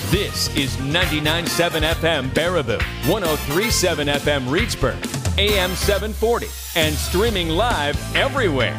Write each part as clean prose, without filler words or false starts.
This is 99.7 FM Baraboo, 103.7 FM Reedsburg, AM 740, and streaming live everywhere.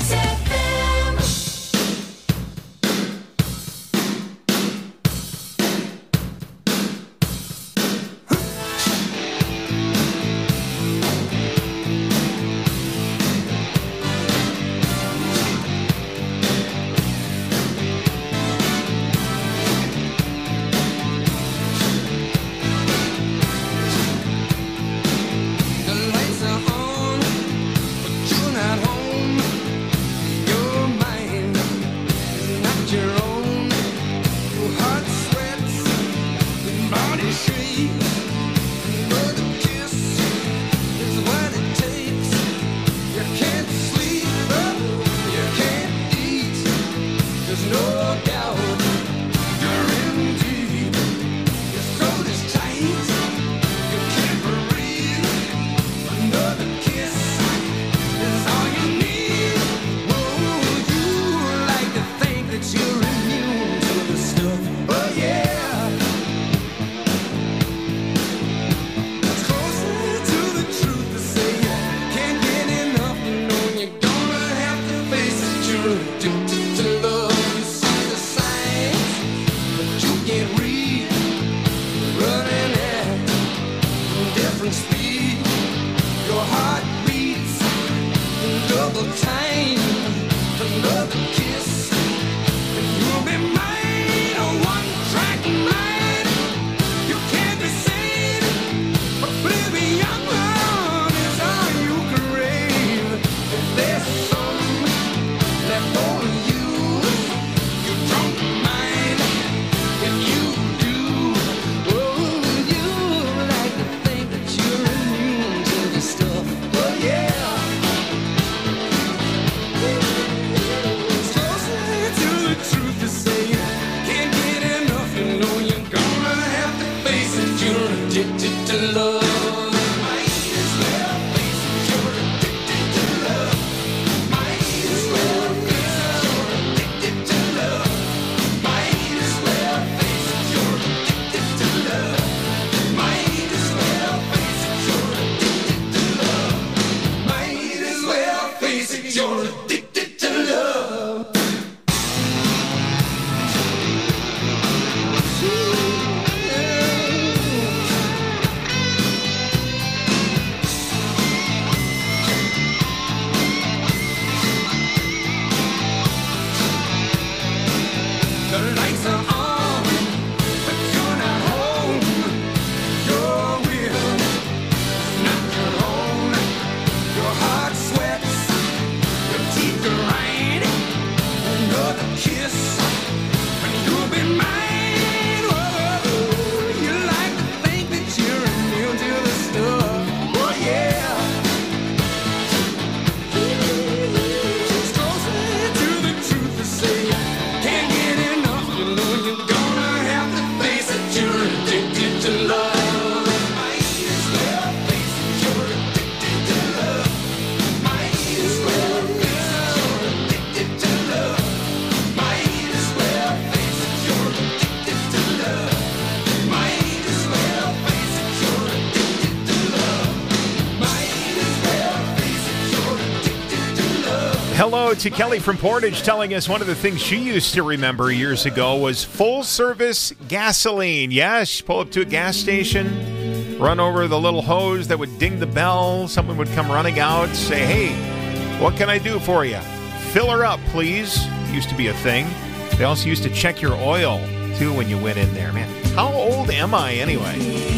Hello to Kelly from Portage telling us one of the things she used to remember years ago was full-service gasoline. Yeah, she'd pull up to a gas station, run over the little hose that would ding the bell. Someone would come running out, say, hey, what can I do for you? Fill her up, please. Used to be a thing. They also used to check your oil, too, when you went in there. Man, how old am I anyway?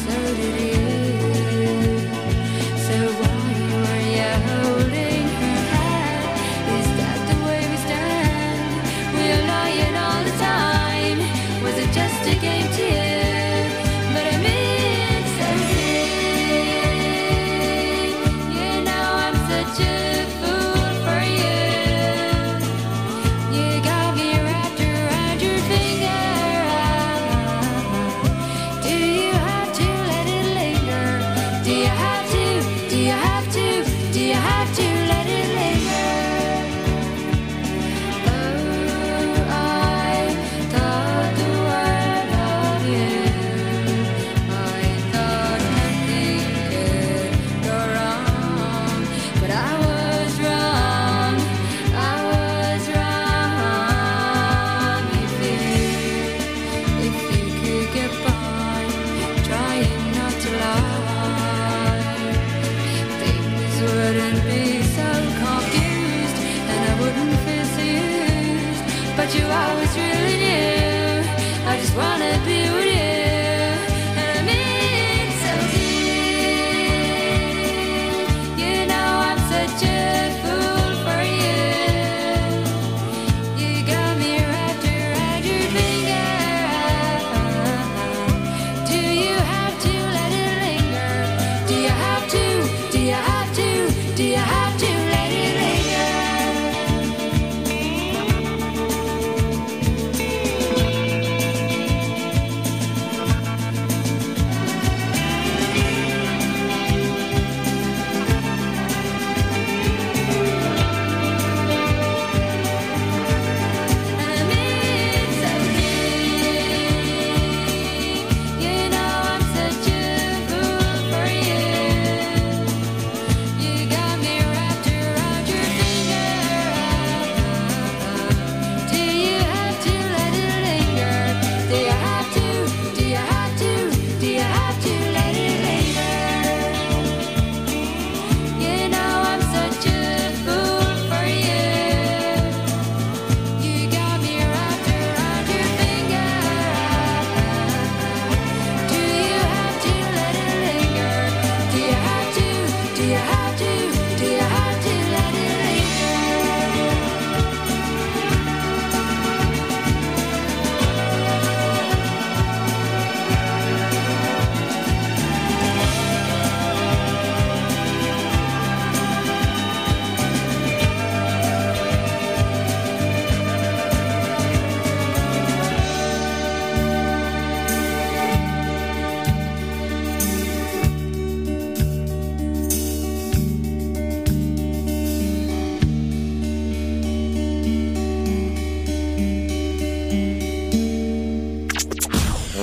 So while you were holding her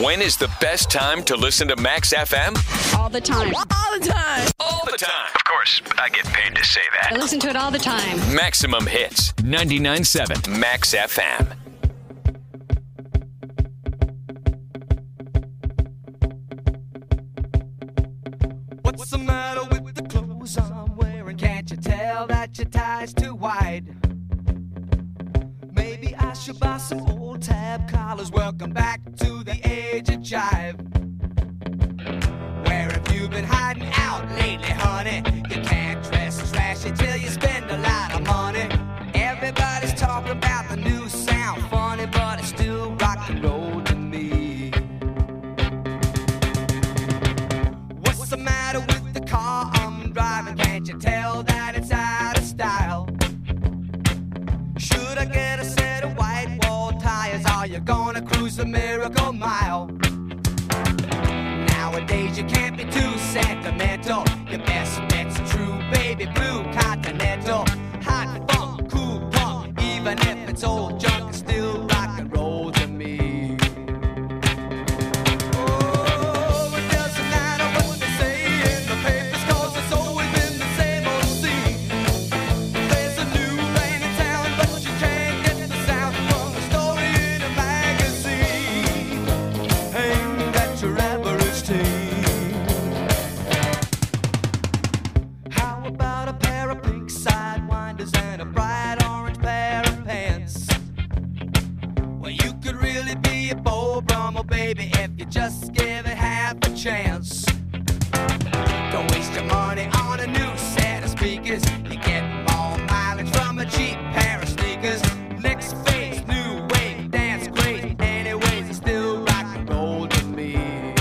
When is the best time to listen to Max FM? All the time. All the time. All the time. Of course, I get paid to say that. I listen to it all the time. Maximum Hits, 99.7 Max FM. What's the matter with the clothes I'm wearing? Can't you tell that your tie's too wide? Maybe I should buy some old tab collars. Welcome back to the age of jive. Where have you been hiding out lately, honey? You can't dress trashy till you spend a lot of money. Everybody's talking about the new sound, funny, but it's still rock and roll to me. What's the matter with the car I'm driving? Can't you tell that it's out of style? Should I get a set of white wall tires? Are you gonna cruise the Miracle Mile? Nowadays you can't be too sentimental. Your best bet's a true baby blue Continental. Hot funk, cool punk, even if it's old junk, it's still rock and roll to me. Oh, it doesn't matter what they say in the papers, 'cause it's always been the same old scene. There's a new lane in town, but you can't get the sound from the story in a magazine aimed at your average teen. How about a pair of pink sidewinders and a bright orange pair of pants? Well, you could really be a Beau Brummel, baby, if you just give it half a chance. Don't waste your money on a new set of speakers. You get more mileage from a cheap pair of sneakers. Next phase, new wave, dance crazy. Anyways, it's still rock and roll to me.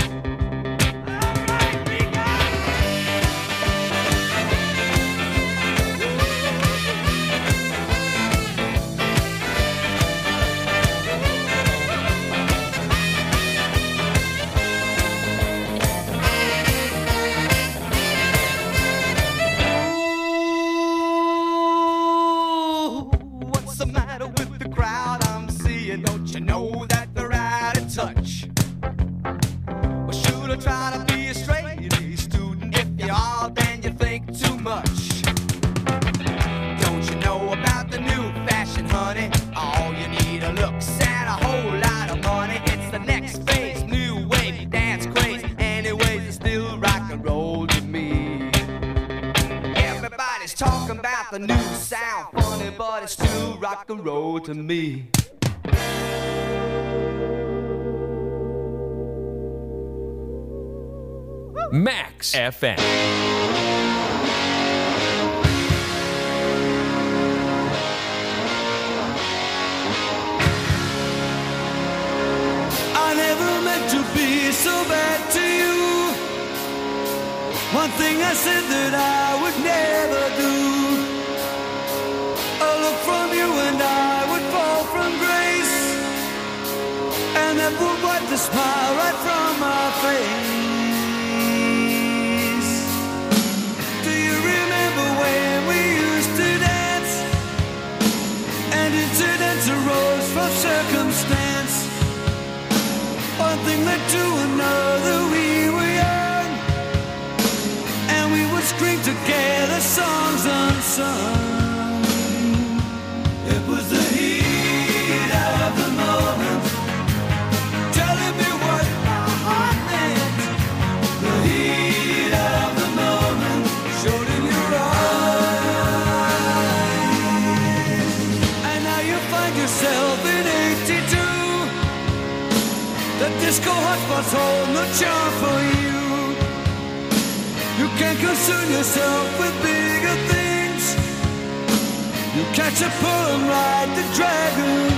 What's the matter with the crowd I'm seeing? Don't you know that they're out of touch? Well, should I try to be a straight A student? If you are, then you think too much. Don't you know about the new fashion, honey? All you need are looks and a whole lot of money. It's the next phase, new wave, dance craze. Anyways, it's still rock and roll to me. Everybody's talking about the new sound, funny, but it's still rock and roll to me. Max FM. I never meant to be so bad to you. One thing I said that I would never do. A look from you and I would fall from grace, and that would wipe the smile right from my face. Do you remember when we used to dance? And incidents arose from circumstance. One thing led to another, we were young, and we would scream together songs unsung. It was the heat of the moment, telling me what my heart meant. The heat of the moment showed in your eyes. And now you find yourself in 82. The disco hotspots hold no charm for you. You can't concern yourself with bigger things. You catch a pull and ride the dragon's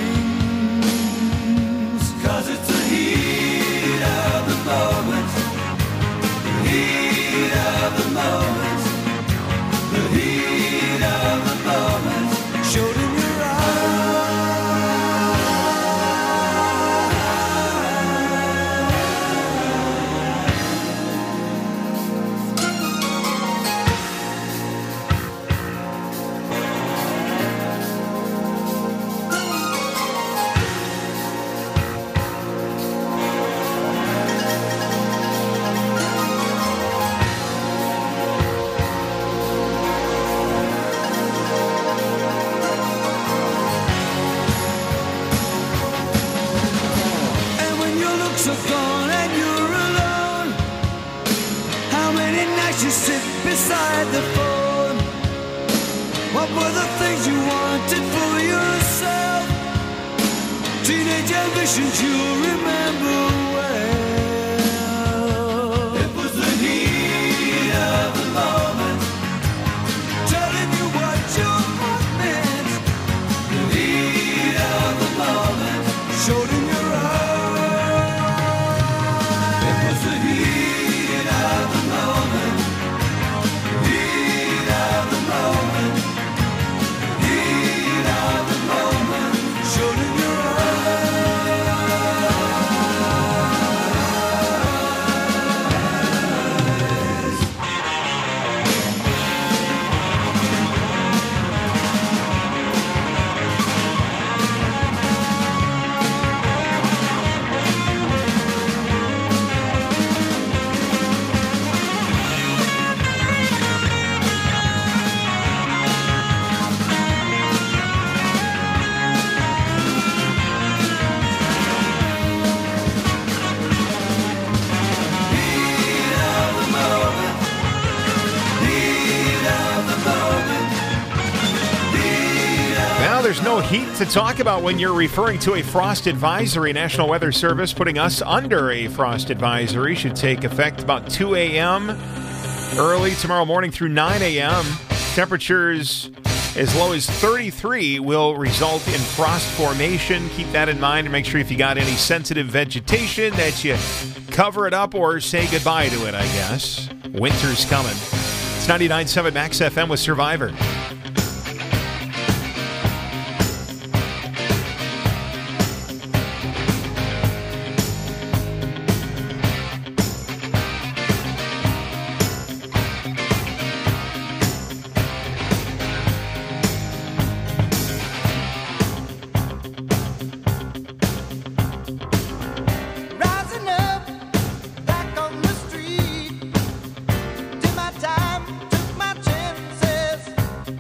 wings. 'Cause it's the heat of the moment. The heat of the moment. The heat of the moment showed in your eyes. as you sit beside the phone. What were the things you wanted for yourself? Teenage ambitions you'll remember well. It was the heat of the moment, telling you what your heart meant. The heat of the moment showed in your eyes. It was the heat of the moment, heat of the moment, heat of the moment showed in your eyes. Now, there's no heat to talk about when you're referring to a frost advisory. National Weather Service putting us under a frost advisory. Should take effect about 2 a.m. early tomorrow morning through 9 a.m. Temperatures as low as 33 will result in frost formation. Keep that in mind and make sure if you got any sensitive vegetation that you cover it up or say goodbye to it, I guess. Winter's coming. It's 99.7 Max FM with Survivor. Rising up, back on the street. Did my time, took my chances.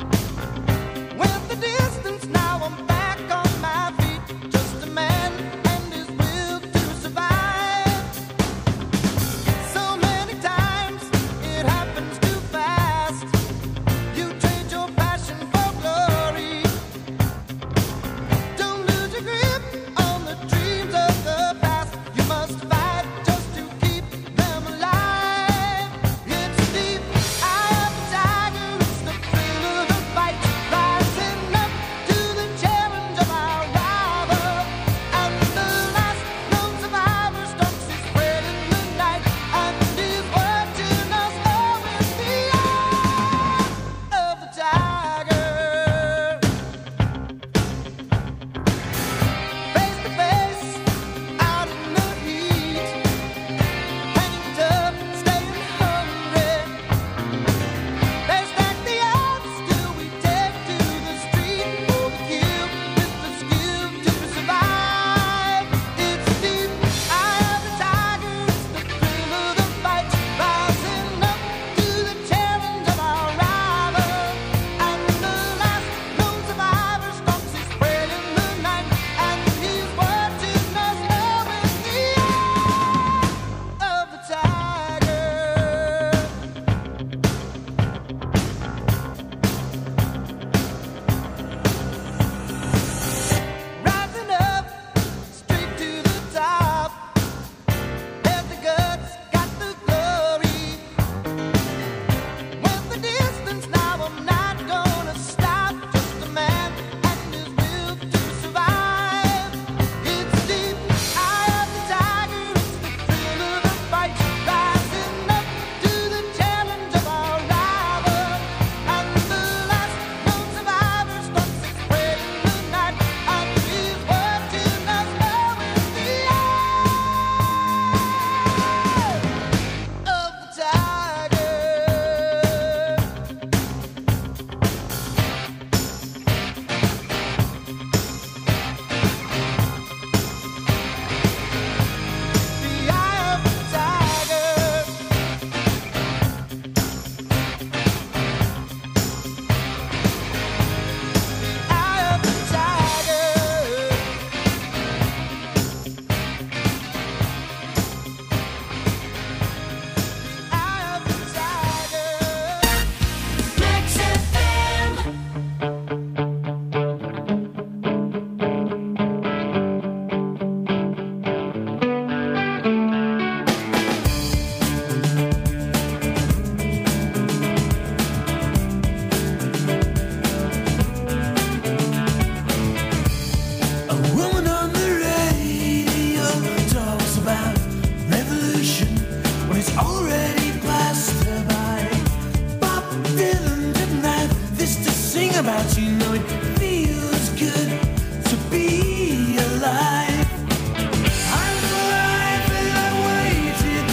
out, you know it feels good to be alive. I was alive and I waited.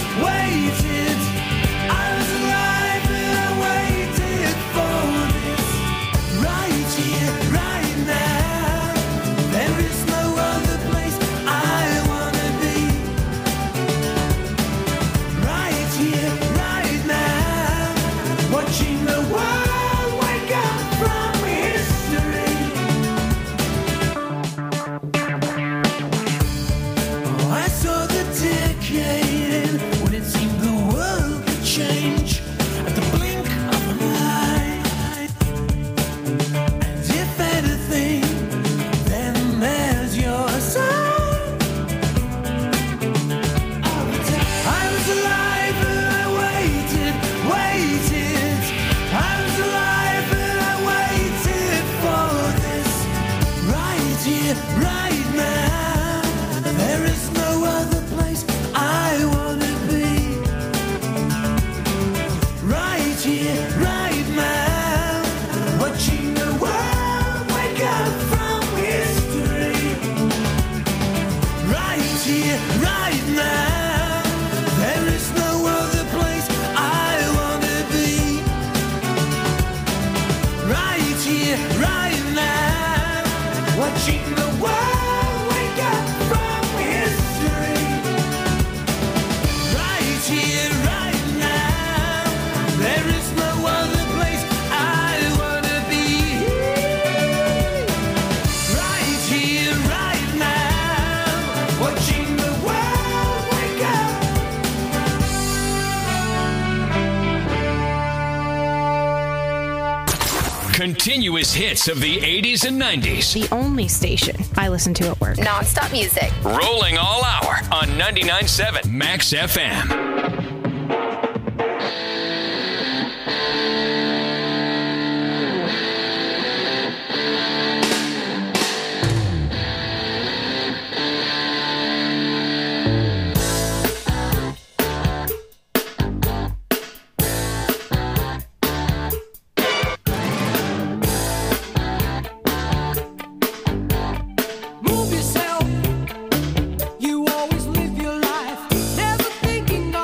I was alive and I waited for this. Right here, right now. There is no other place I wanna be. Right here, right now. Watching the world wake up from history. Oh, I saw the decade end when it seemed the world could change at the blink of an eye. And if anything, then there's your sign. I was alive and I waited. I was alive and I waited for this. Right here, right now. There is no other place I wanna be. Right here, right now. Watching the world wake up from history. Right here, right now. There is no other place I wanna be. Right here, right now. Watching the world wake up from history. Right here, right now. There is no other place I wanna be. Right here, right now. Watching the world wake up. Continuous hits of the 80s and 90s. The only station I listen to at work. Non-stop music. Rolling all hour on 99.7 Max FM. Move yourself. You always live your life, never thinking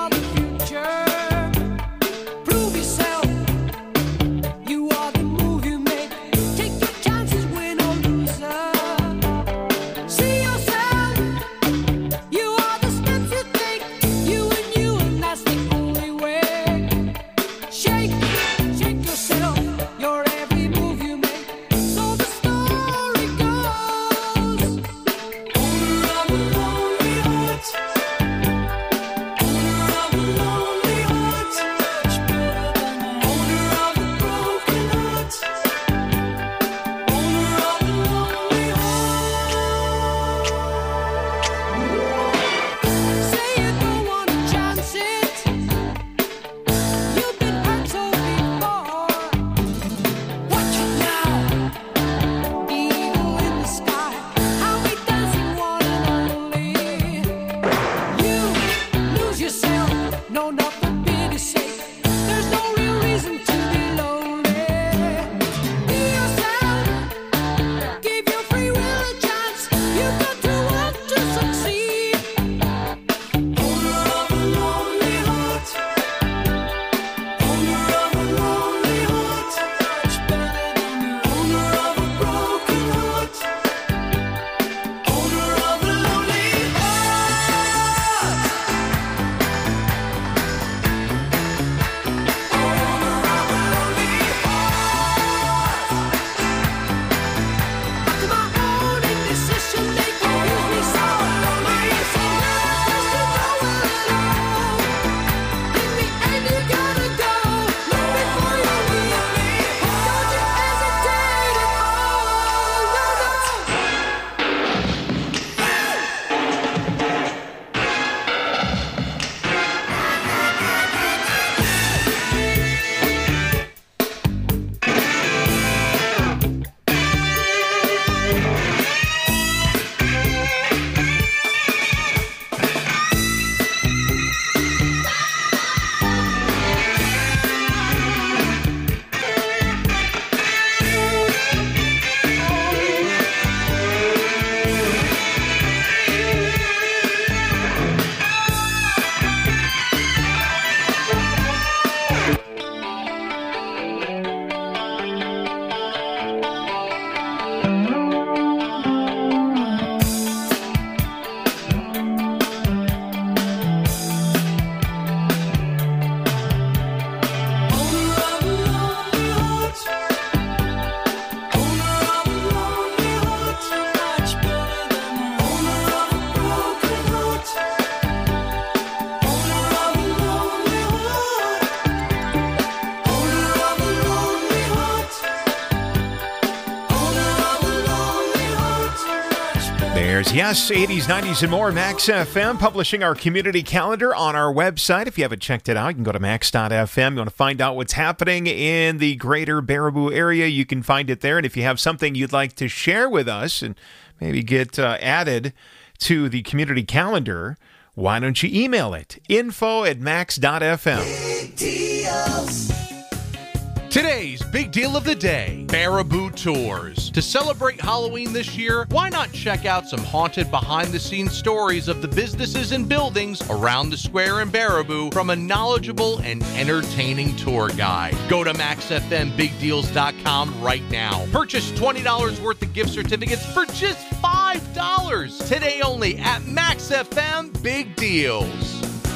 years. Yes, 80s, 90s, and more. Max FM publishing our community calendar on our website. If you haven't checked it out, you can go to max.fm. You want to find out what's happening in the greater Baraboo area, you can find it there. And if you have something you'd like to share with us and maybe get added to the community calendar, why don't you email it? info@max.fm. Big deals. Today's big deal of the day, Baraboo Tours. To celebrate Halloween this year, why not check out some haunted behind-the-scenes stories of the businesses and buildings around the square in Baraboo from a knowledgeable and entertaining tour guide. Go to MaxFMBigDeals.com right now. Purchase $20 worth of gift certificates for just $5. Today only at Max FM Big Deals.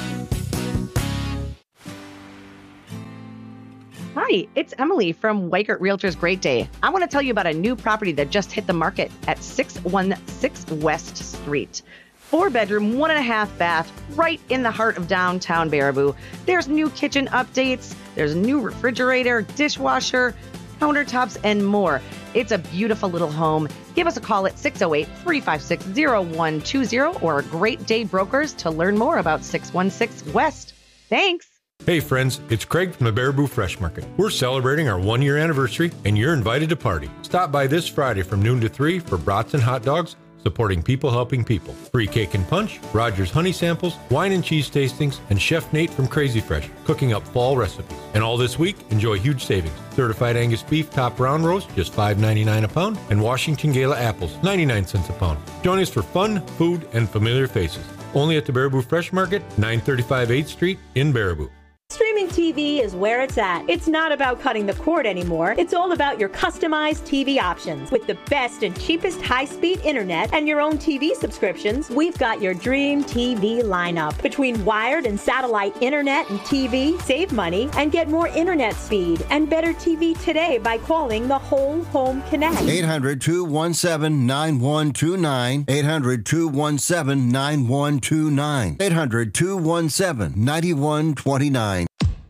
Hi, it's Emily from Weigert Realtors Great Day. I want to tell you about a new property that just hit the market at 616 West Street. 4-bedroom, 1.5 bath, right in the heart of downtown Baraboo. There's new kitchen updates, there's a new refrigerator, dishwasher, countertops, and more. It's a beautiful little home. Give us a call at 608-356-0120 or Great Day Brokers to learn more about 616 West. Thanks. Hey friends, it's Craig from the Baraboo Fresh Market. We're celebrating our 1-year anniversary and you're invited to party. Stop by this Friday from noon to 3 for brats and hot dogs, supporting people helping people. Free cake and punch, Rogers honey samples, wine and cheese tastings, and Chef Nate from Crazy Fresh cooking up fall recipes. And all this week, enjoy huge savings. Certified Angus beef top round roast, just $5.99 a pound, and Washington Gala apples, 99 cents a pound. Join us for fun, food, and familiar faces. Only at the Baraboo Fresh Market, 935 8th Street in Baraboo. Streaming TV is where it's at. It's not about cutting the cord anymore. It's all about your customized TV options. With the best and cheapest high-speed internet and your own TV subscriptions, we've got your dream TV lineup. Between wired and satellite internet and TV, save money and get more internet speed and better TV today by calling the Whole Home Connect. 800-217-9129. 800-217-9129. 800-217-9129.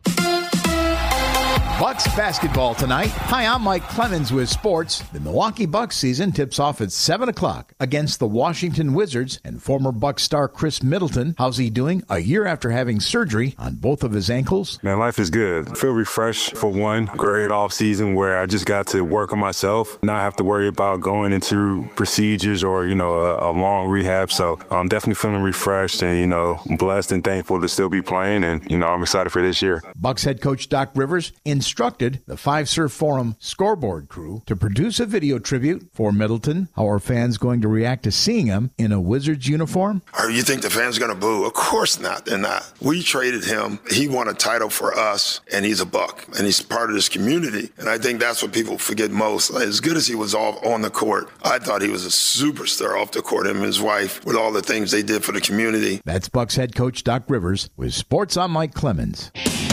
Bucks basketball tonight. Hi, I'm Mike Clemens with sports. The Milwaukee Bucks season tips off at 7 o'clock against the Washington Wizards and former Bucks star Chris Middleton. How's he doing a year after having surgery on both of his ankles? Man, life is good. I feel refreshed for one. Great off season where I just got to work on myself, not have to worry about going into procedures or, a long rehab. So I'm definitely feeling refreshed and, blessed and thankful to still be playing. And, I'm excited for this year. Bucks head coach Doc Rivers instructed the Five Surf Forum scoreboard crew to produce a video tribute for Middleton. How are fans going to react to seeing him in a Wizards uniform? Or you think the fans are going to boo? Of course not. They're not. We traded him. He won a title for us, and he's a Buck, and he's part of this community. And I think that's what people forget most. As good as he was on the court, I thought he was a superstar off the court, him and his wife, with all the things they did for the community. That's Bucks head coach Doc Rivers with Sports on Mike Clemens.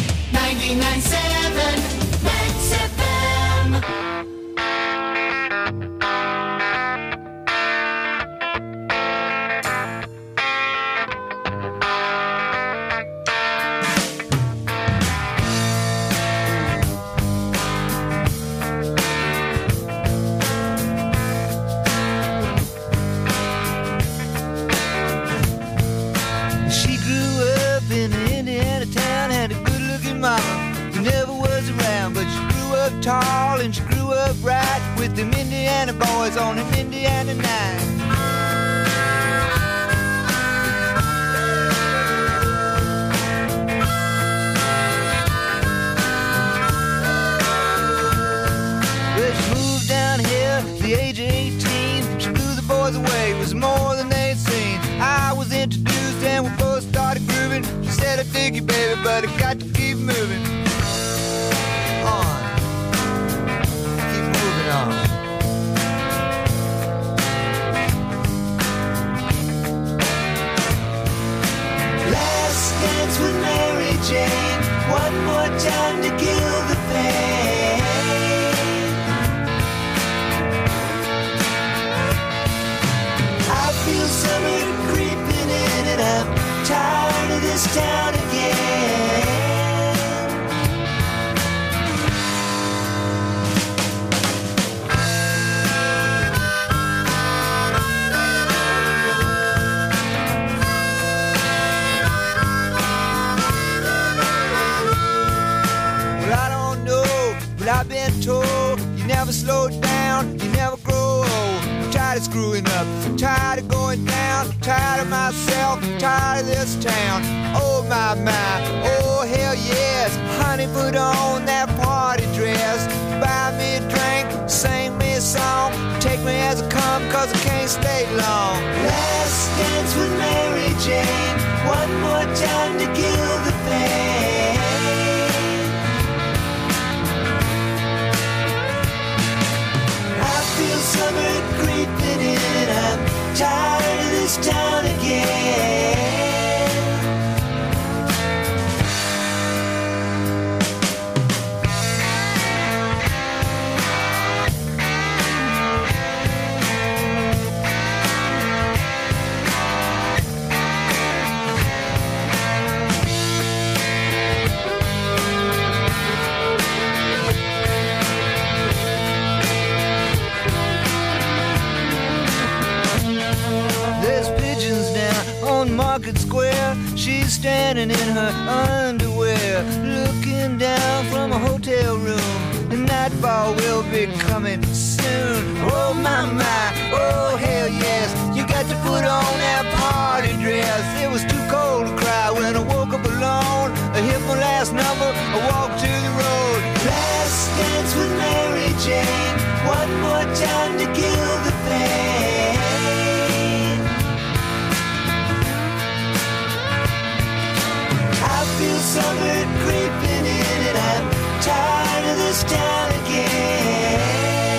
99.7 Max FM. She grew up in an Indiana town, had a good-looking mama who never was around, but she grew up tall and she grew up right with them Indiana boys on an Indiana night. Well, she moved down here at the age of 18. She blew the boys away, it was more than they'd seen. I was introduced and we both started grooving. She said, I dig you, baby, but I got to keep moving on. Keep moving on. Last dance with Mary Jane. One more time to kill the pain. I feel summer creeping in and I'm tired of this town again. I've been told you never slow down, you never grow old. I'm tired of screwing up, tired of going down, tired of myself, tired of this town. Oh my, oh hell yes. Honey, put on that party dress. Buy me a drink, sing me a song. Take me as I come, cause I can't stay long. Last dance with Mary Jane. One more time to kill the pain. I feel summer creeping in. I'm tired of this town again. Market Square, she's standing in her underwear, looking down from a hotel room. The nightfall will be coming soon. Oh my, oh hell yes. You got to put on that party dress. It was too cold to cry when I woke up alone. I hit my last number, I walked to the road. Last dance with Mary Jane. One more time to kill the pain. I feel summer creeping in and I'm tired of this town again.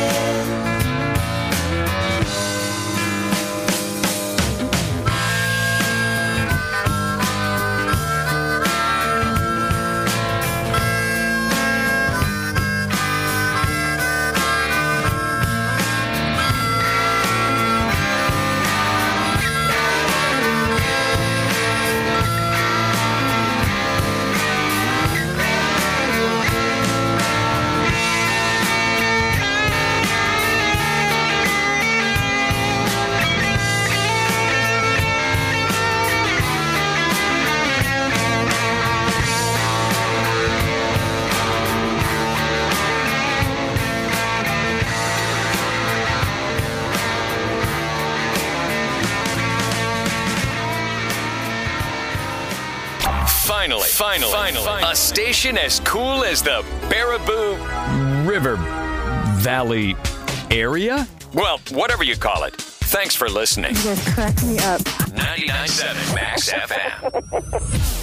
Finally, a station as cool as the Baraboo River Valley area? Well, whatever you call it. Thanks for listening. You guys crack me up. 99.7 Max FM.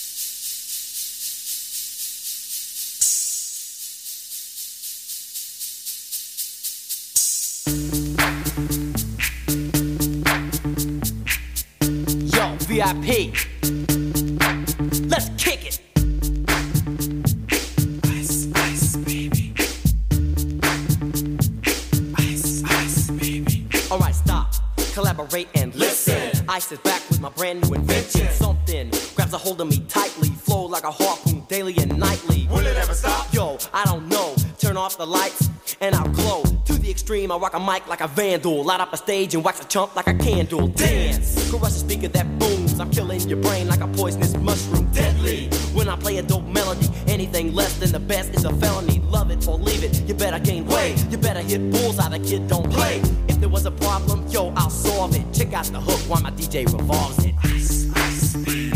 VIP. Let's kick it. Ice, ice, baby. Ice, ice, baby. All right, stop. Collaborate and listen. Ice is back with my brand new invention. Something grabs a hold of me tightly. Flow like a harpoon daily and nightly. Will it ever stop? Yo, I don't know. Turn off the lights and I'll glow. To the extreme, I rock a mic like a vandal. Light up a stage and wax a chump like a candle. Dance! Crush a speaker that booms. I'm killing your brain like a poisonous mushroom. Deadly! When I play a dope melody, anything less than the best is a felony. Love it or leave it, you better gain weight. You better hit bullseye, the kid don't play. If there was a problem, yo, I'll solve it. Check out the hook while my DJ revolves it. Ice, ice, baby.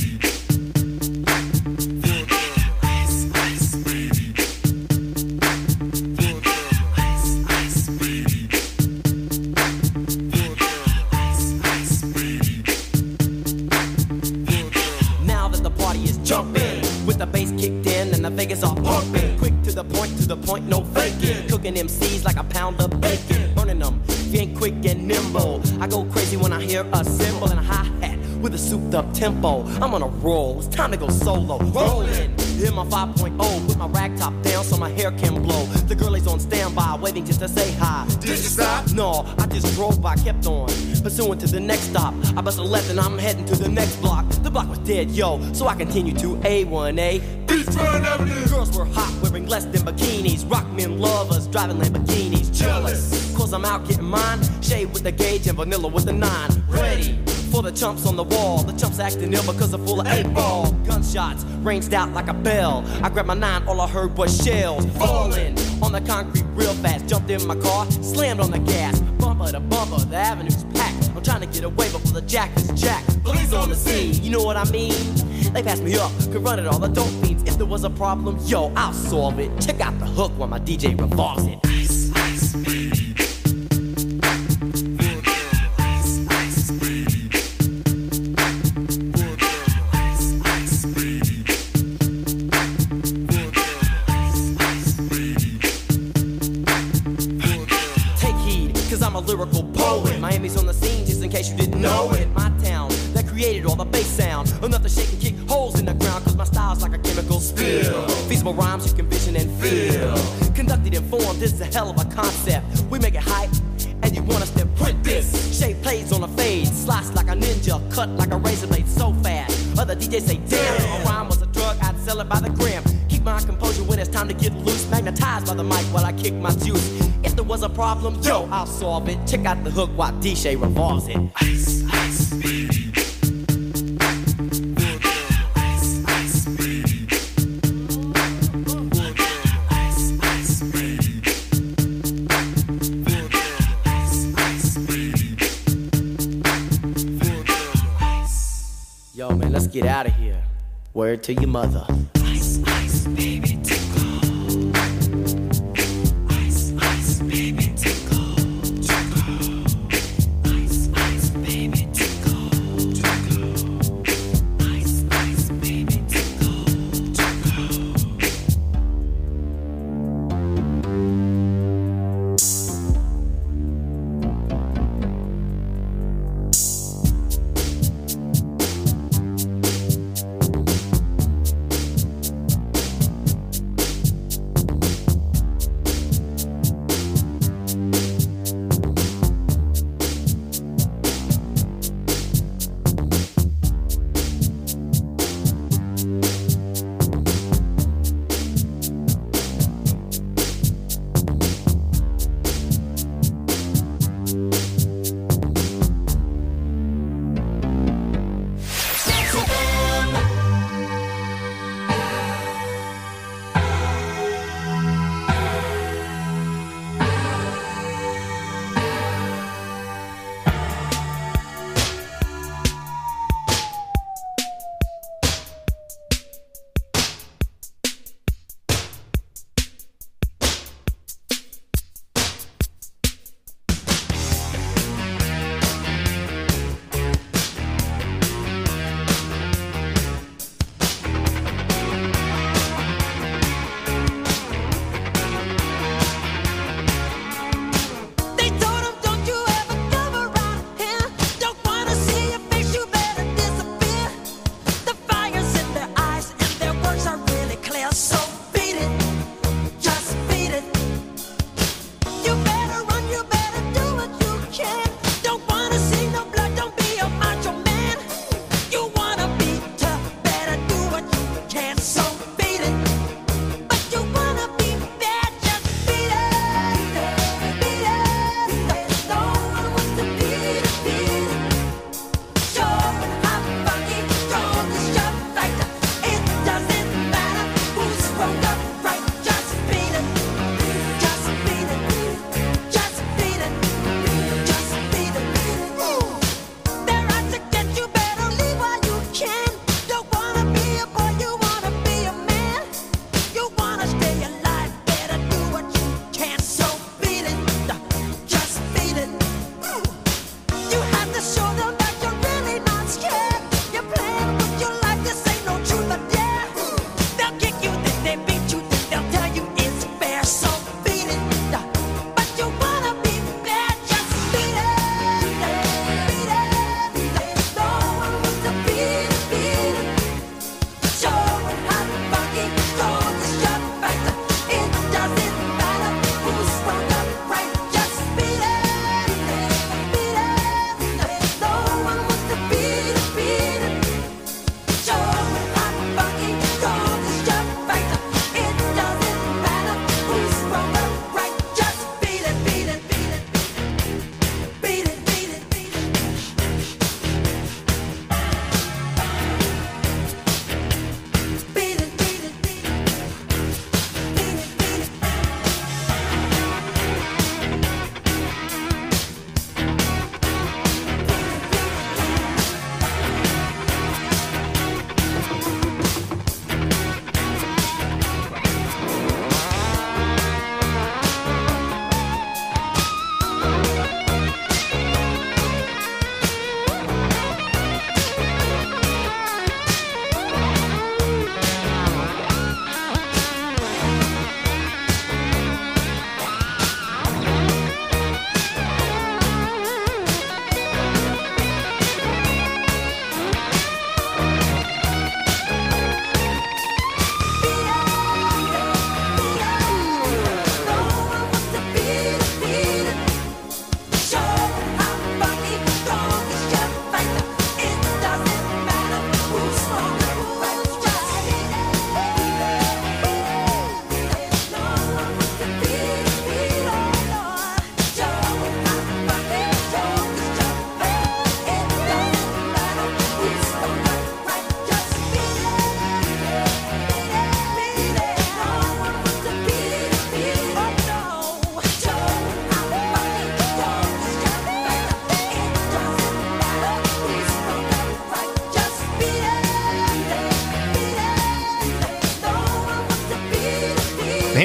The bass kicked in and the Vegas are pumping. Quick to the point, no faking. Cooking MCs like a pound of bacon. Burning them, if you ain't quick and nimble. I go crazy when I hear a cymbal and a hi-hat with a souped up tempo. I'm on a roll, it's time to go solo. Rolling, hit my 5.0, put my rag top down so my hair can blow. The girl is on standby, waiting just to say hi. Did you stop? No, I just drove by, kept on pursuing to the next stop. I bust a left and I'm heading to the next block. The block was dead, yo, so I continue to A1A. Beachfront Avenue. Girls were hot, wearing less than bikinis. Rock men lovers, driving Lamborghinis. Jealous, cause I'm out getting mine. Shade with the gauge and vanilla with the 9. Ready for the chumps on the wall. The chumps acting ill because they're full of 8-ball. Gunshots ranged out like a bell. I grabbed my 9, all I heard was shells falling on on the concrete real fast. Jumped in my car, slammed on the gas. Bumper to bumper, the avenue's packed. I'm trying to get away before the jack is jacked. Police on the scene, you know what I mean? They passed me up, could run it all the dope fiends. If there was a problem, yo, I'll solve it. Check out the hook while my DJ revolves it. Ice, ice, baby. Lyrical poet. Miami's on the scene, just in case you didn't know it. My town that created all the bass sound. Enough to shake and kick holes in the ground, cause my style's like a chemical spill. Feasible rhymes you can vision and feel. Conducted in form, this is a hell of a concept. We make it hype, and you want us to print this. Shape plays on a fade, slice like a ninja, cut like a razor blade so fast. Other DJs say, damn, if a rhyme was a drug, I'd sell it by the gram. Keep my composure when it's time to get loose. Magnetized by the mic while I kick my juice. If there was a problem, yo, I'll solve it. Check out the hook while DJ revolves it. Ice, ice, baby. Ice, ice, baby. Ice, ice, baby. Ice, ice, baby. Yo, man, let's get out of here. Word to your mother. Ice, ice, baby, tickle. Ice, ice, baby, tickle. Tickle. Ice, ice, baby, tickle. Tickle. Ice, ice, baby, tickle. Tickle.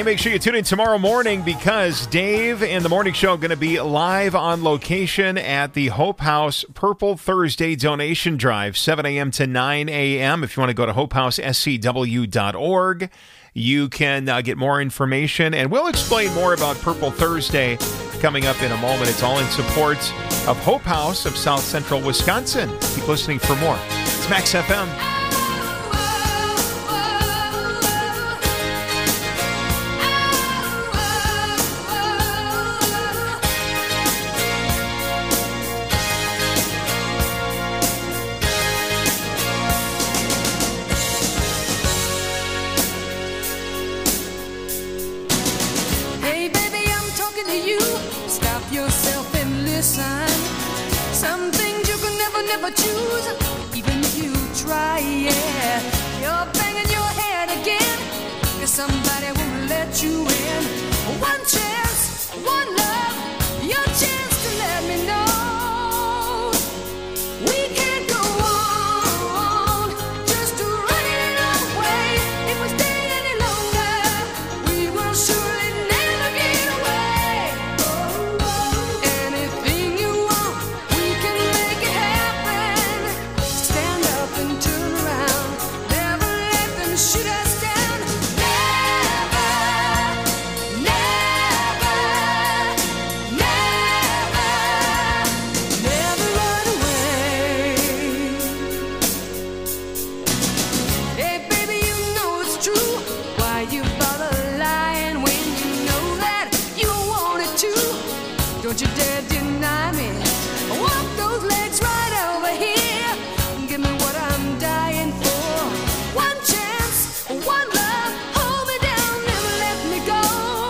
make sure you tune in tomorrow morning because Dave and the Morning Show are going to be live on location at the Hope House Purple Thursday donation drive, 7 a.m. to 9 a.m. If you want to go to hopehousescw.org, you can get more information, and we'll explain more about Purple Thursday coming up in a moment. It's all in support of Hope House of South Central Wisconsin. Keep listening for more. It's Max FM. Some things you can never choose, even if you try, yeah. You're banging your head again, 'cause somebody won't let you in. One chance, one love, your chance to let me know. We can't go on, just running away. If we stay any longer, we will surely never get away. Anything you want, we can make it happen. Stand up and turn around, never let them shoot us down. Never, never, never, never run away. Hey baby, you know it's true. Why you bother lying when you know that you wanted to? Don't you dare deny me. Walk those legs right over here. Give me what I'm dying for. One chance, one love. Hold me down, never let me go.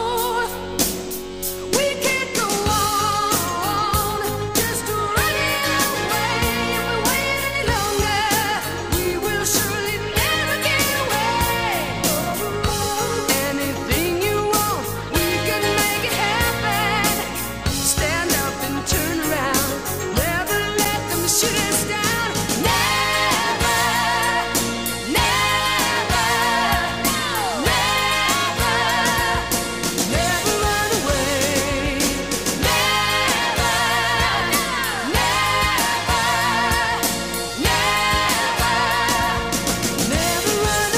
We can't go on, just running away. If we wait any longer, we will surely never get away. Anything you want, we can make it happen. Stand up and turn around, never let them shoot us down. Never, never, never, never run away. Never, never, never run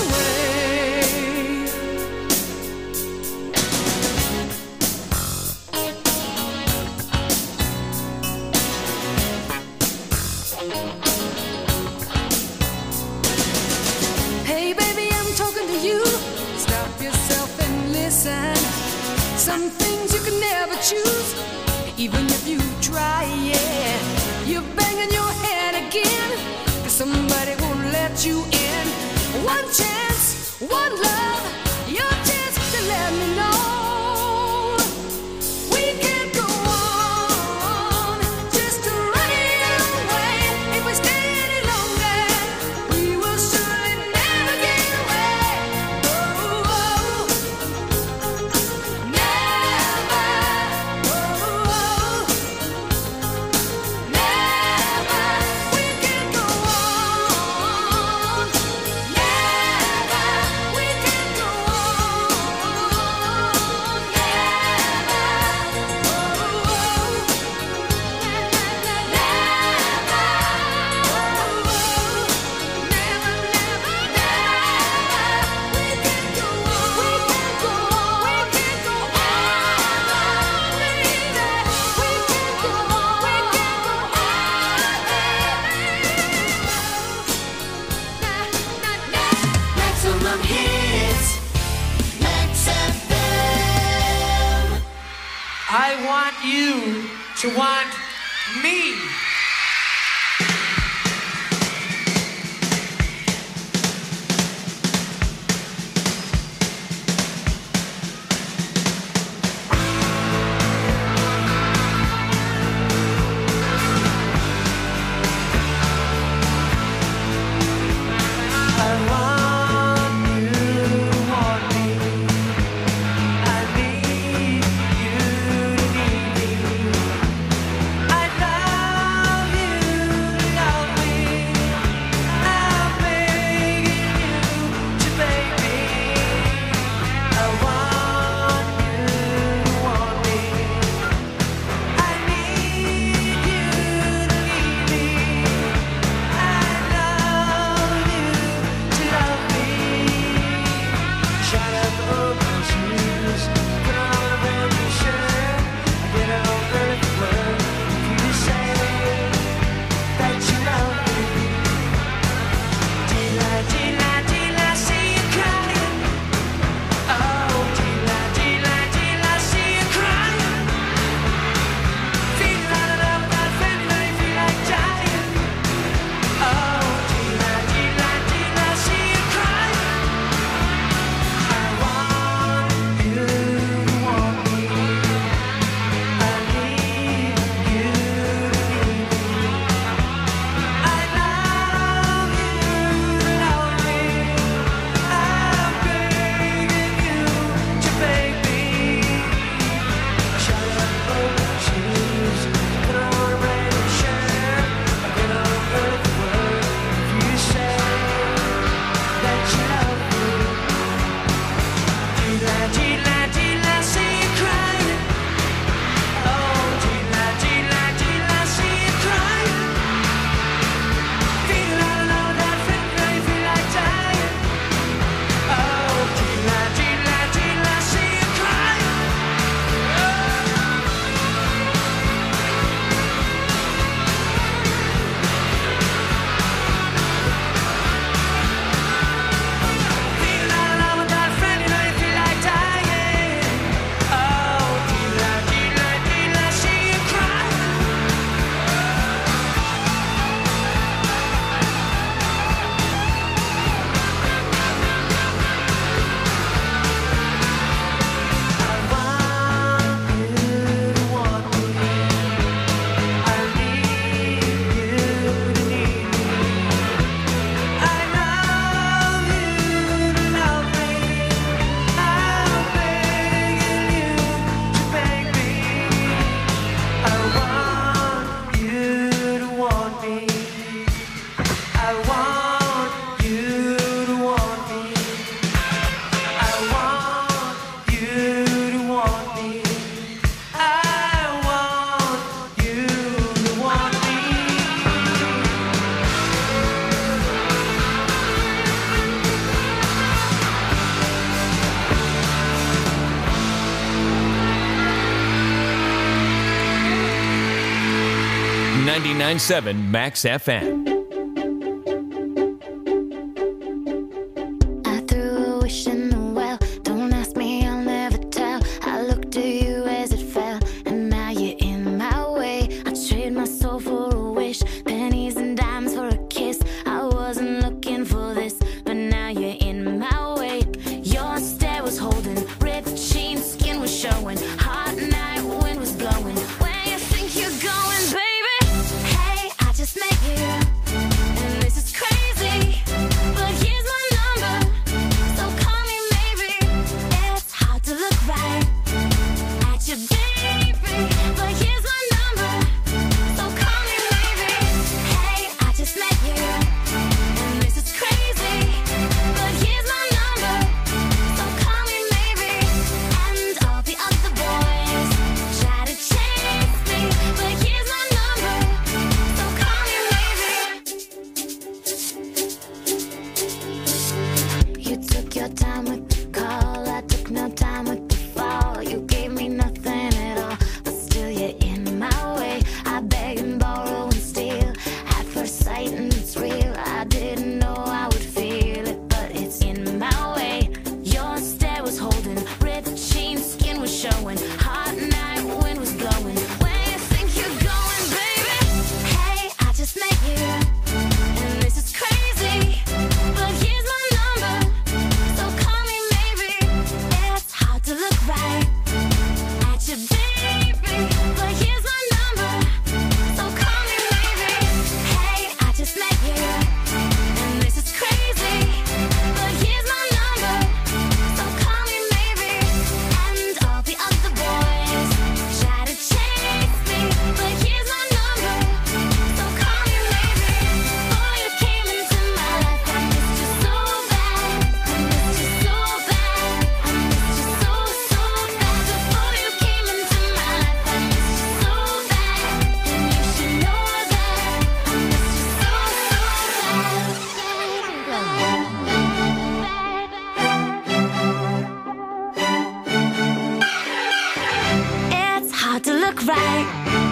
Hey baby, I'm talking to you. Stop yourself and listen. Some things you can never choose, even if you try, yeah. You're banging your head again, 'cause somebody won't let you in. One chance, one love, your chance to let me know. We can't go on, just running away. If we stay any longer, we will surely never get away. Oh, never, never. We can't go on, never. We can't go Maximum hits, Max FM. I want you to want me. I 99.7 Max FM. I threw a wish in the well. Don't ask me, I'll never tell. I looked at you as it fell, and now you're in my way. I trade my soul for a wish, pennies and dimes for a kiss. I wasn't looking for this, but now you're in my way. Your stare was holding, ripped jeans, skin was showing. Hot night, wind was blowing. Where you think you're going, baby? Hey, I just met you, and this is crazy. But here's my number, so call me maybe. It's hard to look right at you, baby. But here's my number, so call me maybe. Hey, I just met you, and this is crazy. But here's my number, so call me maybe. And all the other boys try to chase me, but here's my number, so call me maybe. You took your time with the call, I took no time with the fall. You gave me nothing at all, but still you're in my way. I beg and borrow and steal at first sight, and it's real. I didn't know I would feel it, but it's in my way. Your stare was holding, ripped jeans, skin was showing. Hot night, wind was blowing. Where you think you're going, baby? Hey, I just met you, and this is crazy. But here's my number, so call me maybe. It's hard to look right at you, baby. But here's my number, so call me maybe. Hey, I just met you, and this is crazy. But here's my number, so call me maybe. And all the other boys try to chase me, but here's my number, so call me maybe. Before you came into my life, I missed you so bad. I missed you so bad. I missed you so, so bad. Before you came into my life, I missed you so bad. And you should know that. I missed you so, It's hard to look right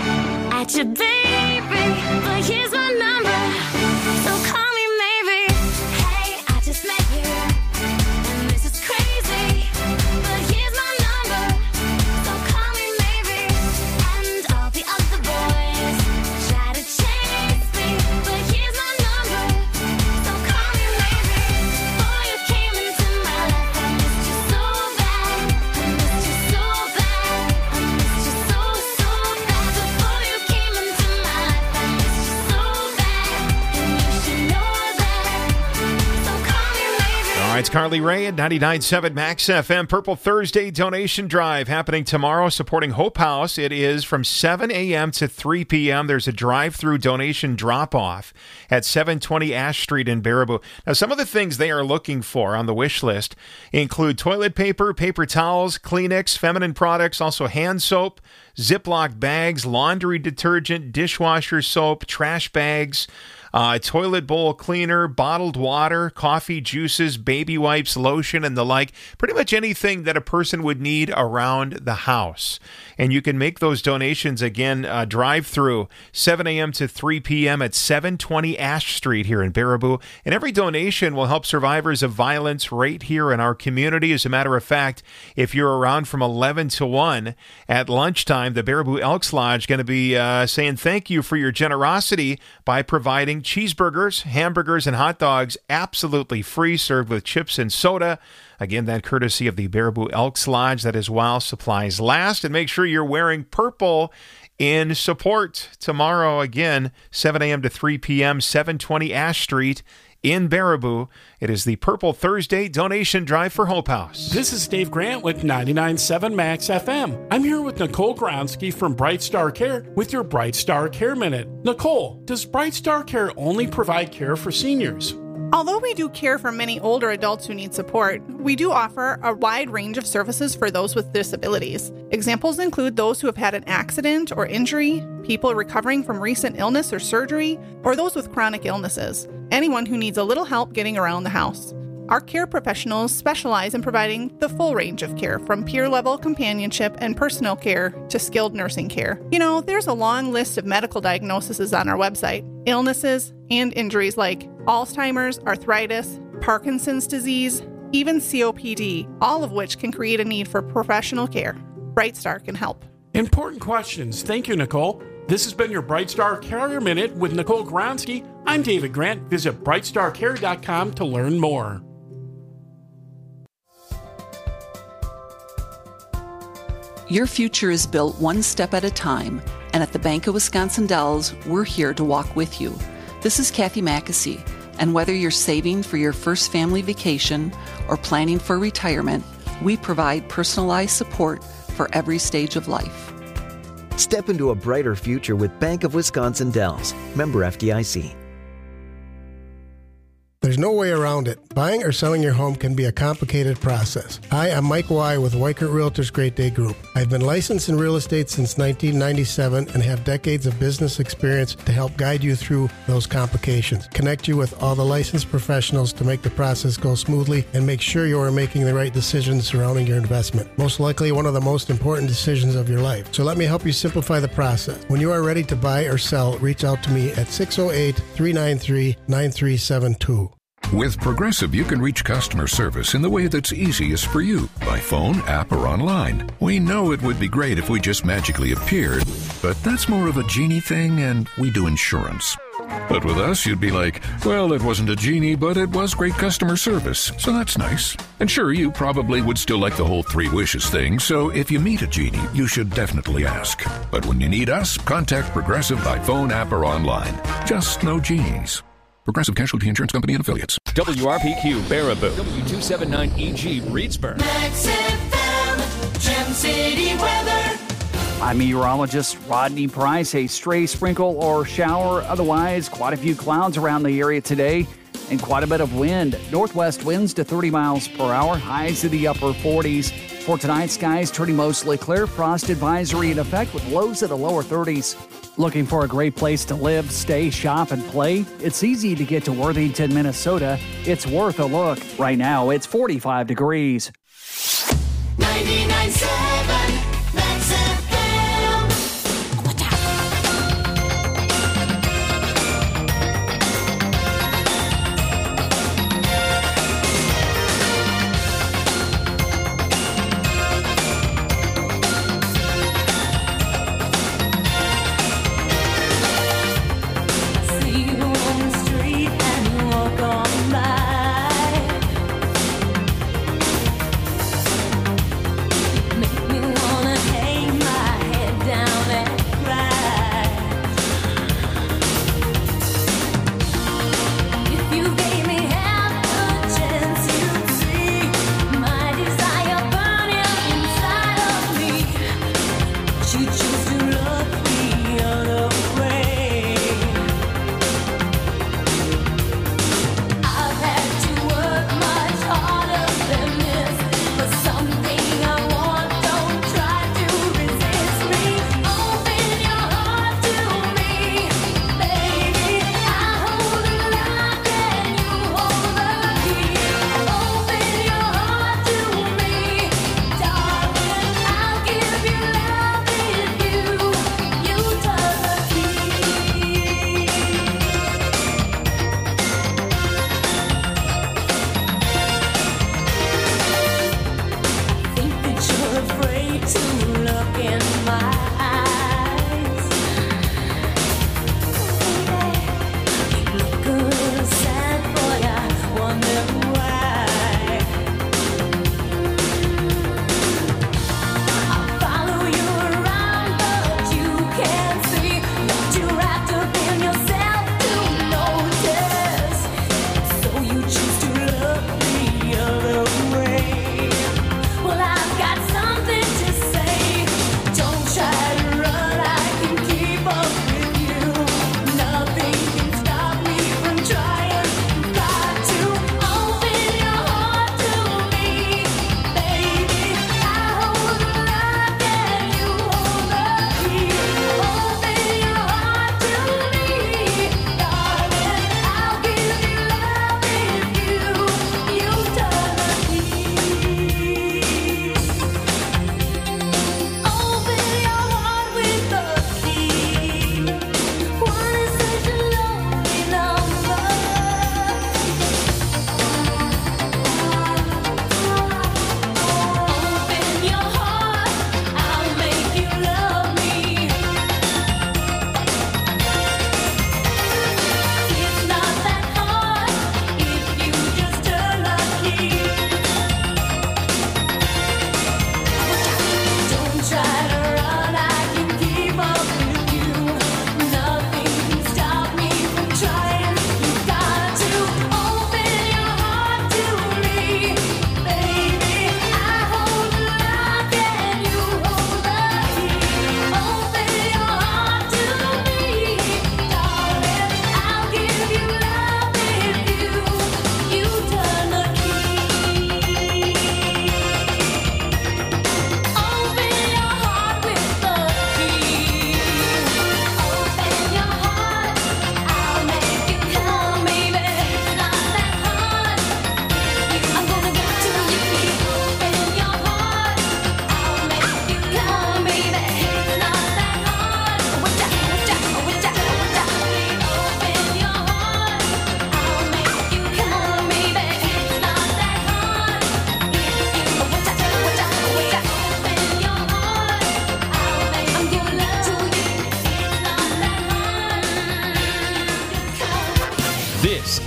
at you, baby. But here's my number, so call me maybe. Hey, I just met you, and this is crazy. But here's my number, so call me maybe. And all the other boys try to chase me, but here's my number, so call me maybe. Before you came into my life, I missed you so bad. I missed you so bad. I missed you so, so bad. Before you came into my life, I missed you so bad. And you should know that, so call me maybe. All right, it's Carly Ray at 99.7 Max FM. Purple Thursday donation drive happening tomorrow supporting Hope House. It is from 7 a.m. to 3 p.m. There's a drive-through donation drop-off at 720 Ash Street in Baraboo. Now, some of the things they are looking for on the wish list include toilet paper, paper towels, Kleenex, feminine products, also hand soap, Ziploc bags, laundry detergent, dishwasher soap, trash bags, toilet bowl cleaner, bottled water, coffee, juices, baby wipes, lotion, and the like. Pretty much anything that a person would need around the house. And you can make those donations, again, drive-through, 7 a.m. to 3 p.m. at 720 Ash Street here in Baraboo. And every donation will help survivors of violence right here in our community. As a matter of fact, if you're around from 11 to 1 at lunchtime, the Baraboo Elks Lodge going to be saying thank you for your generosity by providing cheeseburgers, hamburgers, and hot dogs absolutely free, served with chips and soda. Again, that courtesy of the Baraboo Elks Lodge. That is while supplies last. And make sure you're wearing purple in support. Tomorrow, again, 7 a.m. to 3 p.m., 720 Ash Street in Baraboo. It is the Purple Thursday donation drive for Hope House. This is Dave Grant with 99.7 Max FM. I'm here with Nicole Gronsky from Bright Star Care with your Bright Star Care Minute. Nicole, does Bright Star Care only provide care for seniors? Although we do care for many older adults who need support, we do offer a wide range of services for those with disabilities. Examples include those who have had an accident or injury, people recovering from recent illness or surgery, or those with chronic illnesses. Anyone who needs a little help getting around the house. Our care professionals specialize in providing the full range of care, from peer-level companionship and personal care to skilled nursing care. You know, there's a long list of medical diagnoses on our website. Illnesses and injuries like Alzheimer's, arthritis, Parkinson's disease, even COPD, all of which can create a need for professional care. BrightStar can help. Important questions. Thank you, Nicole. This has been your BrightStar Carrier Minute with Nicole Gronsky. I'm David Grant. Visit brightstarcare.com to learn more. Your future is built one step at a time, and at the Bank of Wisconsin Dells, we're here to walk with you. This is Kathy Mackesy, and whether you're saving for your first family vacation or planning for retirement, we provide personalized support for every stage of life. Step into a brighter future with Bank of Wisconsin Dells. Member FDIC. There's no way around it. Buying or selling your home can be a complicated process. Hi, I'm Mike Y. with Weichert Realtors Great Day Group. I've been licensed in real estate since 1997 and have decades of business experience to help guide you through those complications, connect you with all the licensed professionals to make the process go smoothly, and make sure you are making the right decisions surrounding your investment. Most likely one of the most important decisions of your life. So let me help you simplify the process. When you are ready to buy or sell, reach out to me at 608-393-9372. With Progressive, you can reach customer service in the way that's easiest for you, by phone, app, or online. We know it would be great if we just magically appeared, but that's more of a genie thing, and we do insurance. But with us, you'd be like, well, it wasn't a genie, but it was great customer service, so that's nice. And sure, you probably would still like the whole 3 wishes thing, so if you meet a genie, you should definitely ask. But when you need us, contact Progressive by phone, app, or online. Just no genies. Progressive Casualty Insurance Company and Affiliates. WRPQ Baraboo. W279EG Reedsburg. Max FM, Gem City weather. I'm meteorologist Rodney Price. A stray sprinkle or shower. Otherwise, quite a few clouds around the area today and quite a bit of wind. Northwest winds to 30 miles per hour. Highs to the upper 40s. For tonight, skies turning mostly clear. Frost advisory in effect with lows at the lower 30s. Looking for a great place to live, stay, shop, and play? It's easy to get to Worthington, Minnesota. It's worth a look. Right now, it's 45 degrees. 99.7 Max FM.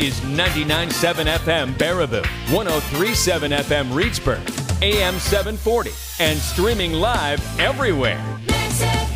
is 99.7 FM Baraboo, 103.7 FM Reedsburg, AM 740, and streaming live everywhere.